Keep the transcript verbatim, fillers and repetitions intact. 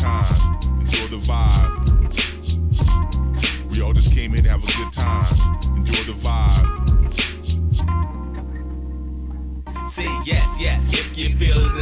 kind. Enjoy the vibe. We all just came here to have a good time. Enjoy the vibe. Say yes, yes, if you feel